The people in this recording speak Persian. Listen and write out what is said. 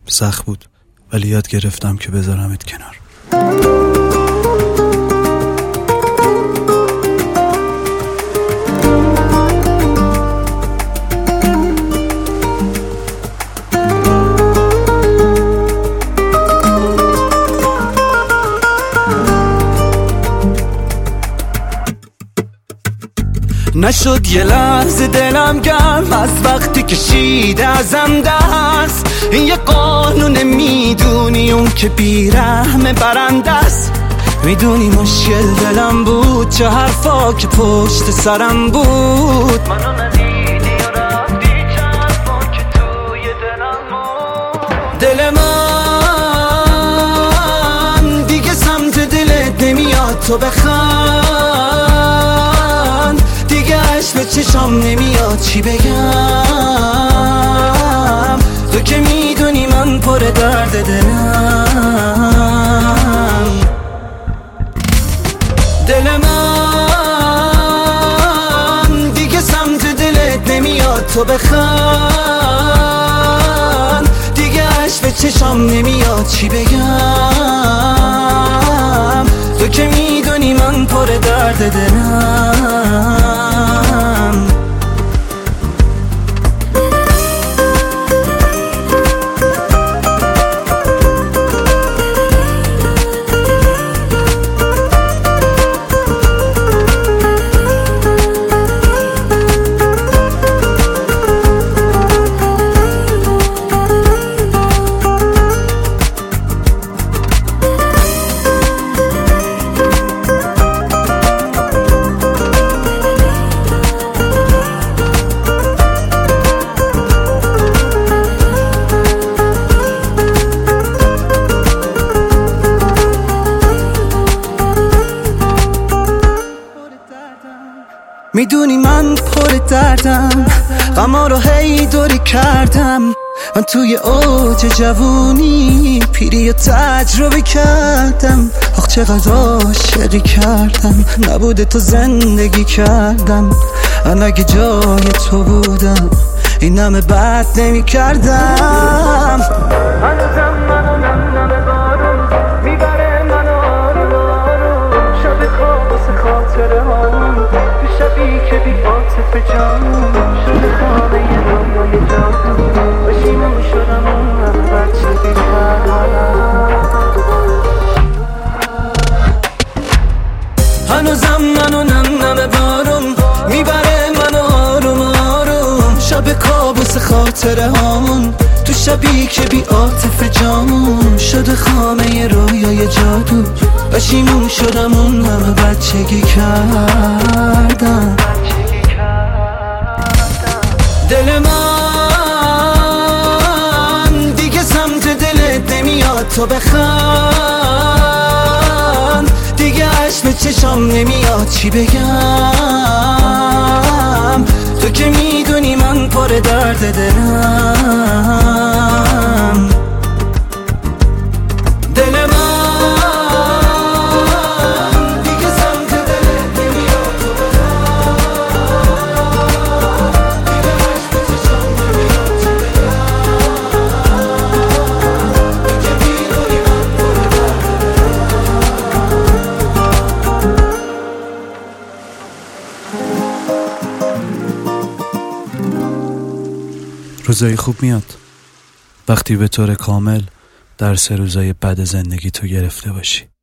سخت بود ولی یاد گرفتم که بذارمت کنار. نشد یه لحظه دلم گرم از وقتی کشیده ازم دست. این یه قانون میدونی اون که بیرحم برنده است. میدونی مشکل دلم بود چه حرفا که پشت سرم بود. منو ندیدی و رفتی چه حرفا که توی دلم بود. دل من دیگه سمت دلت نمیاد تو بخند. به چشام نمیاد چی بگم. تو که میدونی من پر درد دلم. دل من دیگه سمت دلت نمیاد تو بخند. دیگه عشق به چشام نمیاد چی بگم. تو که میدونی من پر درد دلم. میدونی من پر دردم، غما رو هی دوری کردم. من توی اوج جوونی پیری رو تجربه کردم. آخ چقدر عاشقی کردم، نبوده تو زندگی کردم. من اگه جای تو بودم این همه بد نمی کردم. هنوزم منو نم بارون میبره منو آروم آروم. شب خواب واسه خاطره هامون شبی که بی عاطف جانون شده خانه یه رویای جادو. بشیمون شدم اون همه بچه بیترم. هنوزم منو نم بارون میبره منو آروم آروم. شب کابوس خاطره هامون تو شبی که بی عاطف جامون شده خانه یه رویای جادو. بشیمون شدم اون همه بچگی کردم. دل من دیگه سمت دلت نمیاد تو بخند. دیگه عشق به چشام نمیاد چی بگم. تو که میدونی من پر درد دلم. دل من روزای خوب میاد وقتی به طور کامل درس روزای بد زندگی تو گرفته باشی.